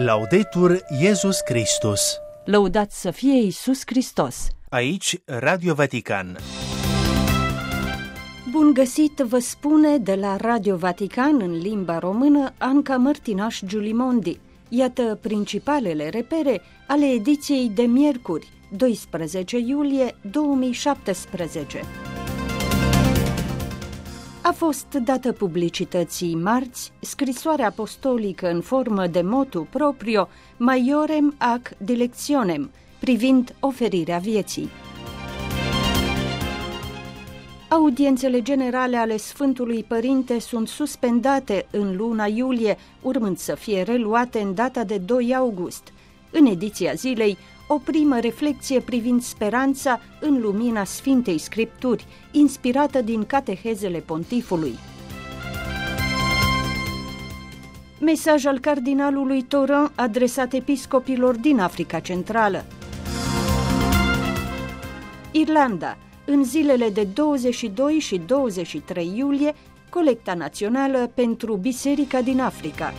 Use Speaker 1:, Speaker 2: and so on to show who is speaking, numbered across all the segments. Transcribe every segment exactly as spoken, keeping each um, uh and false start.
Speaker 1: Laudetur Iesus Christus.
Speaker 2: Lăudat să fie Iisus Hristos.
Speaker 1: Aici Radio Vatican.
Speaker 2: Bun găsit, vă spune de la Radio Vatican în limba română Anca Mărtinaș Giulimondi. Iată principalele repere ale ediției de miercuri, doisprezece iulie două mii șaptesprezece. A fost dată publicității marți scrisoarea apostolică în formă de motu proprio Maiorem ac dilectionem, privind oferirea vieții. Audiențele generale ale Sfântului Părinte sunt suspendate în luna iulie, urmând să fie reluate în data de doi august. În ediția zilei, o primă reflecție privind speranța în lumina Sfintei Scripturi, inspirată din catehezele pontifului. Mesaj al cardinalului Toran adresat episcopilor din Africa Centrală. Irlanda. În zilele de douăzeci și doi și douăzeci și trei iulie, colecta națională pentru Biserica din Africa.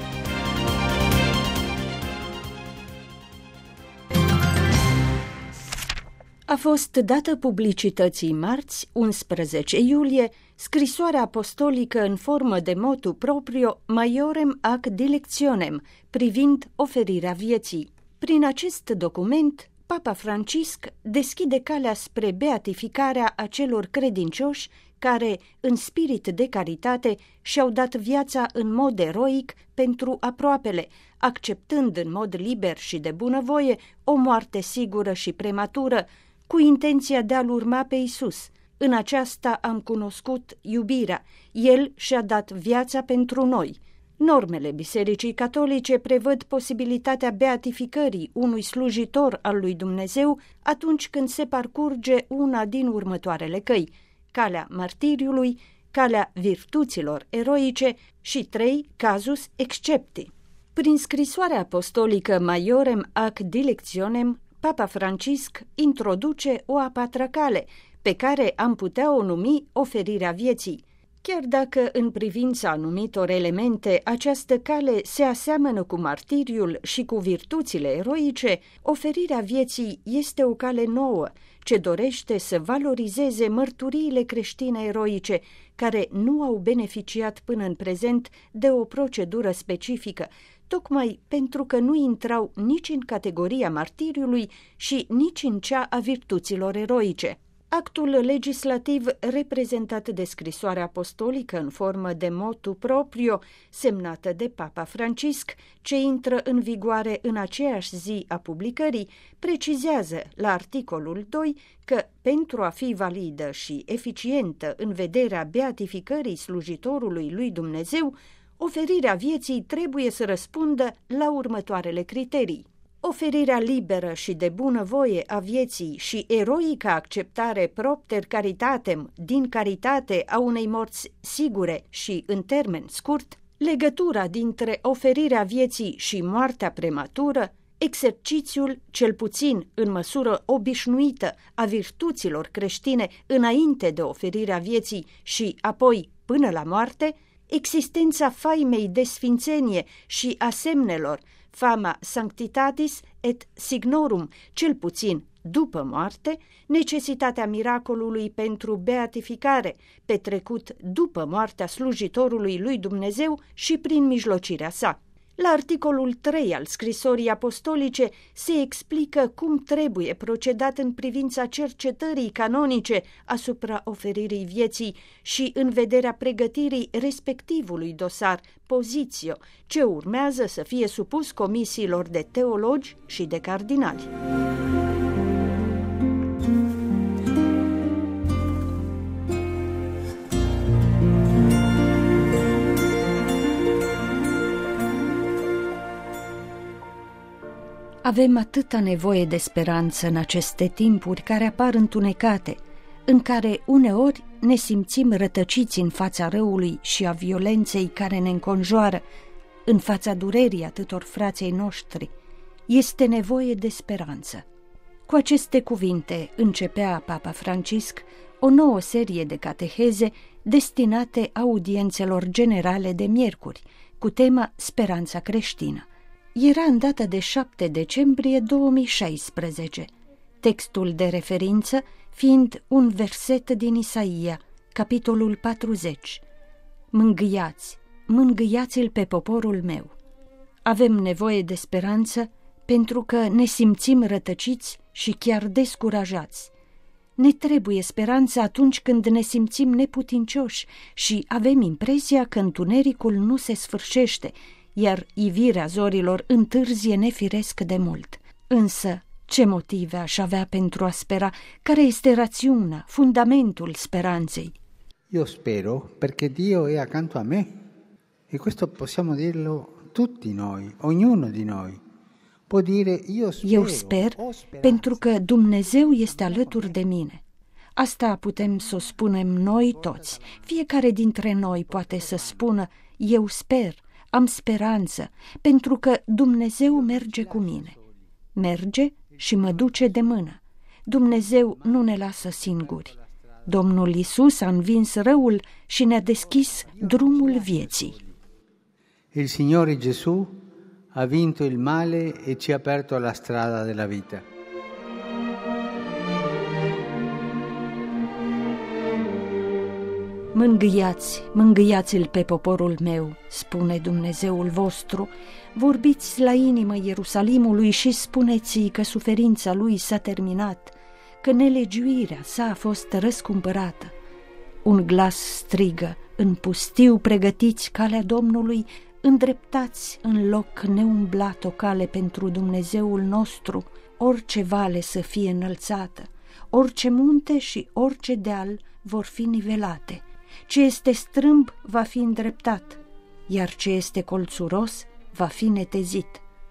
Speaker 2: A fost dată publicității marți, unsprezece iulie, scrisoarea apostolică în formă de motu proprio Maiorem ac dilectionem, privind oferirea vieții. Prin acest document, Papa Francisc deschide calea spre beatificarea acelor credincioși care, în spirit de caritate, și-au dat viața în mod eroic pentru aproapele, acceptând în mod liber și de bunăvoie o moarte sigură și prematură, cu intenția de a-L urma pe Iisus. În aceasta am cunoscut iubirea. El și-a dat viața pentru noi. Normele Bisericii Catolice prevăd posibilitatea beatificării unui slujitor al lui Dumnezeu atunci când se parcurge una din următoarele căi: calea martiriului, calea virtuților eroice și trei casus excepti. Prin scrisoarea apostolică Maiorem ac dilectionem, Papa Francisc introduce o a patra cale, pe care am putea o numi oferirea vieții. Chiar dacă în privința anumitor elemente această cale se aseamănă cu martiriul și cu virtuțile eroice, oferirea vieții este o cale nouă, ce dorește să valorizeze mărturiile creștine eroice, care nu au beneficiat până în prezent de o procedură specifică, tocmai pentru că nu intrau nici în categoria martiriului și nici în cea a virtuților eroice. Actul legislativ reprezentat de scrisoarea apostolică în formă de motu proprio, semnată de Papa Francisc, ce intră în vigoare în aceeași zi a publicării, precizează la articolul doi că, pentru a fi validă și eficientă în vederea beatificării slujitorului lui Dumnezeu, oferirea vieții trebuie să răspundă la următoarele criterii: oferirea liberă și de bunăvoie a vieții și eroica acceptare propter caritatem din caritate a unei morți sigure și în termen scurt, legătura dintre oferirea vieții și moartea prematură, exercițiul, cel puțin în măsură obișnuită, a virtuților creștine înainte de oferirea vieții și apoi până la moarte, existența faimei de sfințenie și a semnelor, fama sanctitatis et signorum, cel puțin după moarte, necesitatea miracolului pentru beatificare, petrecut după moartea slujitorului lui Dumnezeu și prin mijlocirea sa. La articolul trei al scrisorii apostolice se explică cum trebuie procedat în privința cercetării canonice asupra oferirii vieții și în vederea pregătirii respectivului dosar, pozitio, ce urmează să fie supus comisiilor de teologi și de cardinali. Avem atâta nevoie de speranță în aceste timpuri care apar întunecate, în care uneori ne simțim rătăciți în fața răului și a violenței care ne înconjoară, în fața durerii atâtor frații noștri. Este nevoie de speranță. Cu aceste cuvinte începea Papa Francisc o nouă serie de cateheze destinate audiențelor generale de miercuri, cu tema Speranța creștină. era în data de șapte decembrie două mii șaisprezece, textul de referință fiind un verset din Isaia, capitolul patruzeci. Mângâiați, mângâiați-l pe poporul meu. Avem nevoie de speranță pentru că ne simțim rătăciți și chiar descurajați. Ne trebuie speranță atunci când ne simțim neputincioși și avem impresia că întunericul nu se sfârșește, iar ivirea zorilor întârzie nefiresc de mult. Însă, ce motive aș avea pentru a spera? Care este rațiunea, fundamentul speranței?
Speaker 3: Io spero perché Dio è accanto a me e questo possiamo dirlo tutti noi, ognuno di noi. Può dire io spero.
Speaker 2: Eu sper pentru că Dumnezeu este alături de mine. Asta putem să o spunem noi toți. Fiecare dintre noi poate să spună eu sper, am speranță, pentru că Dumnezeu merge cu mine. Merge și mă duce de mână. Dumnezeu nu ne lasă singuri. Domnul Iisus a învins răul și ne-a deschis drumul vieții.
Speaker 3: Il Signore Gesù ha vinto il male e ci ha aperto la strada della vita.
Speaker 2: Mângâiați, mângâiați-l pe poporul meu, spune Dumnezeul vostru, vorbiți la inimă Ierusalimului și spuneți-i că suferința lui s-a terminat, că nelegiuirea sa a fost răscumpărată. Un glas strigă, în pustiu pregătiți calea Domnului, îndreptați în loc neumblat o cale pentru Dumnezeul nostru, orice vale să fie înălțată, orice munte și orice deal vor fi nivelate. Ce este strâmb va fi îndreptat, iar ce este colțuros va fi netezit.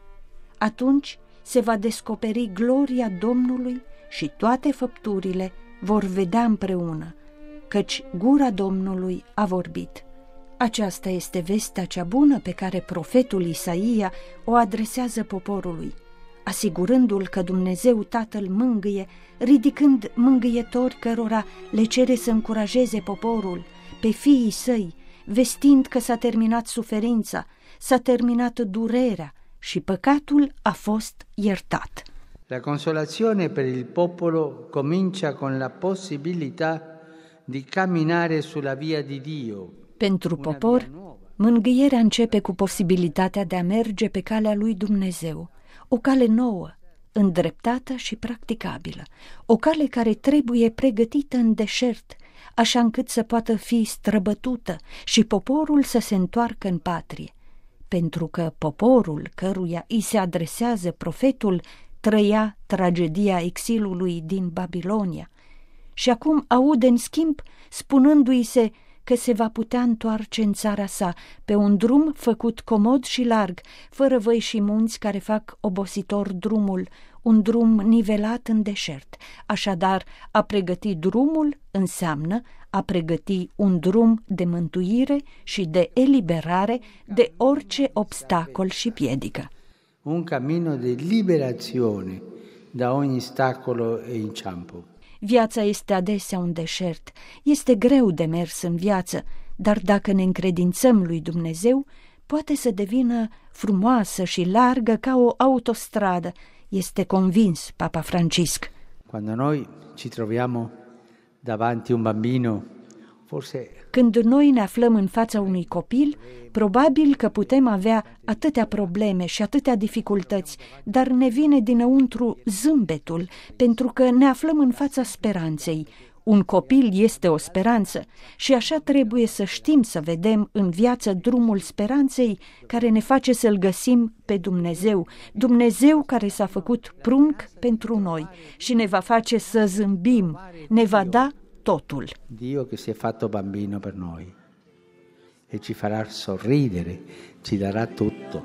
Speaker 2: Atunci se va descoperi gloria Domnului și toate făpturile vor vedea împreună, căci gura Domnului a vorbit. Aceasta este vestea cea bună pe care profetul Isaia o adresează poporului, asigurându-l că Dumnezeu Tatăl mângâie, ridicând mângâietori cărora le cere să încurajeze poporul, pe fiii săi, vestind că s-a terminat suferința, s-a terminat durerea și păcatul a fost iertat.
Speaker 3: La consolazione per il popolo comincia con la possibilità di camminare sulla via di Dio.
Speaker 2: Pentru popor, mângâierea începe cu posibilitatea de a merge pe calea lui Dumnezeu, o cale nouă, îndreptată și practicabilă, o cale care trebuie pregătită în deșert, așa încât să poată fi străbătută și poporul să se întoarcă în patrie. Pentru că poporul căruia îi se adresează profetul trăia tragedia exilului din Babilonia și acum aude în schimb spunându-i se că se va putea întoarce în țara sa pe un drum făcut comod și larg, fără văi și munți care fac obositor drumul, un drum nivelat în deșert. Așadar, a pregăti drumul înseamnă a pregăti un drum de mântuire și de eliberare de orice obstacol și piedică.
Speaker 3: Un cammino de liberazione da ogni ostacolo e inciampo.
Speaker 2: Viața este adesea un deșert, este greu de mers în viață, dar dacă ne încredințăm lui Dumnezeu, poate să devină frumoasă și largă ca o autostradă, este convins Papa Francisc.
Speaker 3: Quando noi ci troviamo davanti un bambino, forse...
Speaker 2: Când noi ne aflăm în fața unui copil, probabil că putem avea atâtea probleme și atâtea dificultăți, dar ne vine dinăuntru zâmbetul, pentru că ne aflăm în fața speranței. Un copil este o speranță și așa trebuie să știm să vedem în viață drumul speranței care ne face să-L găsim pe Dumnezeu, Dumnezeu care s-a făcut prunc pentru noi și ne va face să zâmbim, ne va da totul.
Speaker 3: Dio che si è fatto bambino per noi e ci farà sorridere, ci darà tutto.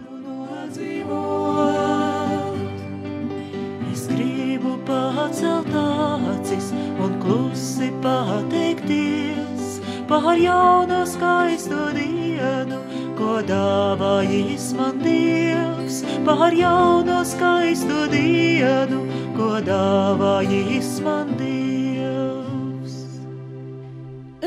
Speaker 4: Es gribu pacelt acis un klusi pateikties par jaunu skaistu dienu, ko dāvājis man Dievs, par jaunu skaistu dienu, ko dāvājis man Dievs.
Speaker 2: În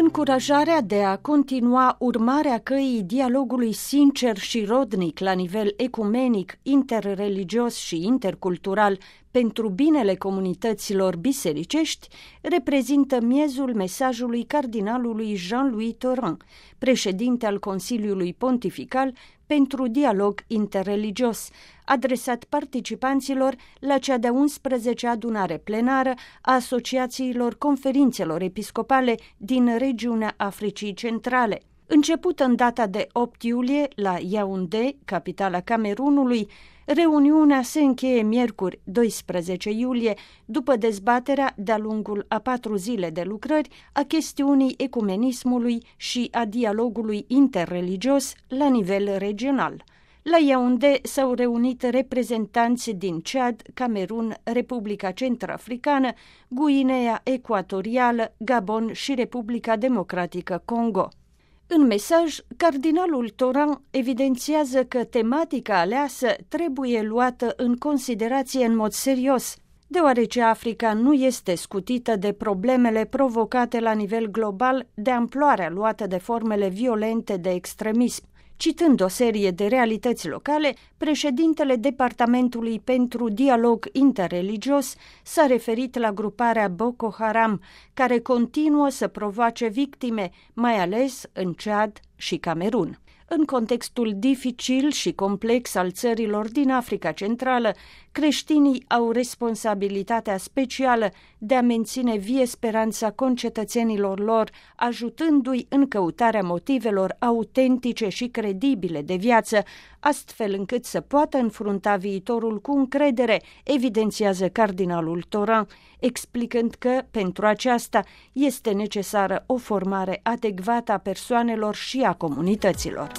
Speaker 2: încurajarea de a continua urmarea căii dialogului sincer și rodnic la nivel ecumenic, interreligios și intercultural pentru binele comunităților bisericești reprezintă miezul mesajului cardinalului Jean-Louis Tauran, președinte al Consiliului Pontifical pentru Dialog Interreligios, adresat participanților la cea de-a unsprezecea adunare plenară a Asociațiilor Conferințelor Episcopale din regiunea Africii Centrale. Începută în data de opt iulie la Yaoundé, capitala Camerunului, reuniunea se încheie miercuri doisprezece iulie, după dezbaterea de-a lungul a patru zile de lucrări a chestiunii ecumenismului și a dialogului interreligios la nivel regional. La Yaoundé s-au reunit reprezentanți din Chad, Camerun, Republica Centrafricană, Guinea Ecuatorială, Gabon și Republica Democratică Congo. În mesaj, cardinalul Tauran evidențiază că tematica aleasă trebuie luată în considerație în mod serios, deoarece Africa nu este scutită de problemele provocate la nivel global de amploarea luată de formele violente de extremism. Citând o serie de realități locale, președintele Departamentului pentru Dialog Interreligios s-a referit la gruparea Boko Haram, care continuă să provoace victime, mai ales în Chad și Camerun. În contextul dificil și complex al țărilor din Africa Centrală, creștinii au responsabilitatea specială de a menține vie speranța concetățenilor lor, ajutându-i în căutarea motivelor autentice și credibile de viață, astfel încât să poată înfrunta viitorul cu încredere, evidențiază cardinalul Tauran, explicând că, pentru aceasta, este necesară o formare adecvată a persoanelor și a comunităților.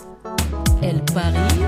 Speaker 5: El Paris.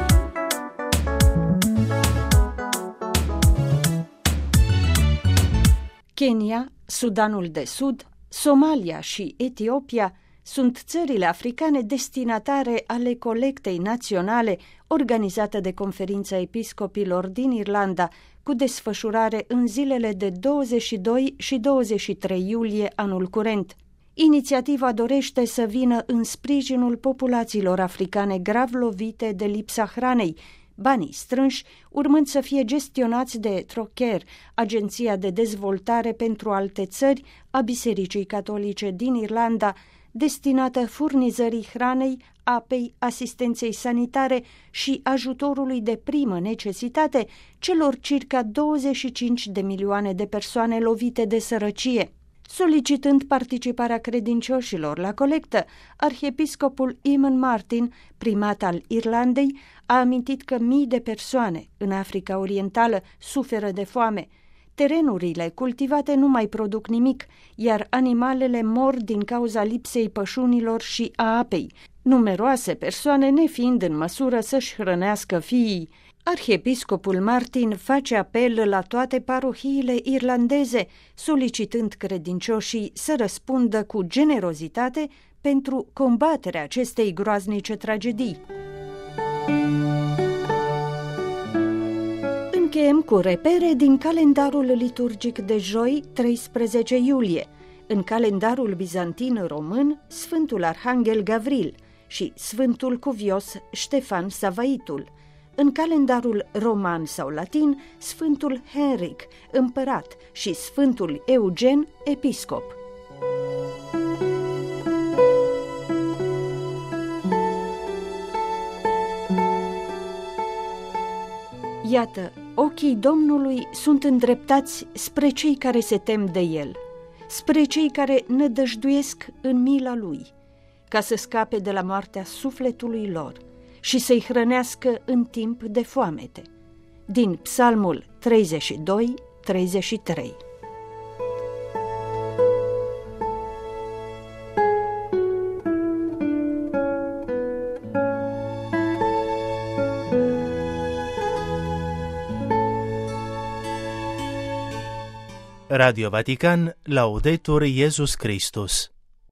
Speaker 2: Kenya, Sudanul de Sud, Somalia și Etiopia sunt țările africane destinatare ale colectei naționale organizată de Conferința Episcopilor din Irlanda, cu desfășurare în zilele de douăzeci și doi și douăzeci și trei iulie anul curent. Inițiativa dorește să vină în sprijinul populațiilor africane grav lovite de lipsa hranei, banii strânși urmând să fie gestionați de Trocher, Agenția de Dezvoltare pentru Alte Țări a Bisericii Catolice din Irlanda, destinată furnizării hranei, apei, asistenței sanitare și ajutorului de primă necesitate celor circa douăzeci și cinci de milioane de persoane lovite de sărăcie. Solicitând participarea credincioșilor la colectă, arhiepiscopul Eamon Martin, primat al Irlandei, a amintit că mii de persoane în Africa Orientală suferă de foame. Terenurile cultivate nu mai produc nimic, iar animalele mor din cauza lipsei pășunilor și a apei, numeroase persoane nefiind în măsură să-și hrănească fiii. Arhiepiscopul Martin face apel la toate parohiile irlandeze, solicitând credincioșii să răspundă cu generozitate pentru combaterea acestei groaznice tragedii. Încheiem cu repere din calendarul liturgic de joi, treisprezece iulie. În calendarul bizantin român, Sfântul Arhanghel Gavril și Sfântul Cuvios Ștefan Savaitul. În calendarul roman sau latin, Sfântul Henric, împărat, și Sfântul Eugen, episcop. Iată, ochii Domnului sunt îndreptați spre cei care se tem de El, spre cei care nădăjduiesc în mila Lui, ca să scape de la moartea sufletului lor și să-i hrănească în timp de foamete. Din Psalmul treizeci și doi treizeci și trei.
Speaker 1: Radio Vatican, Laudetur Iesus Christus.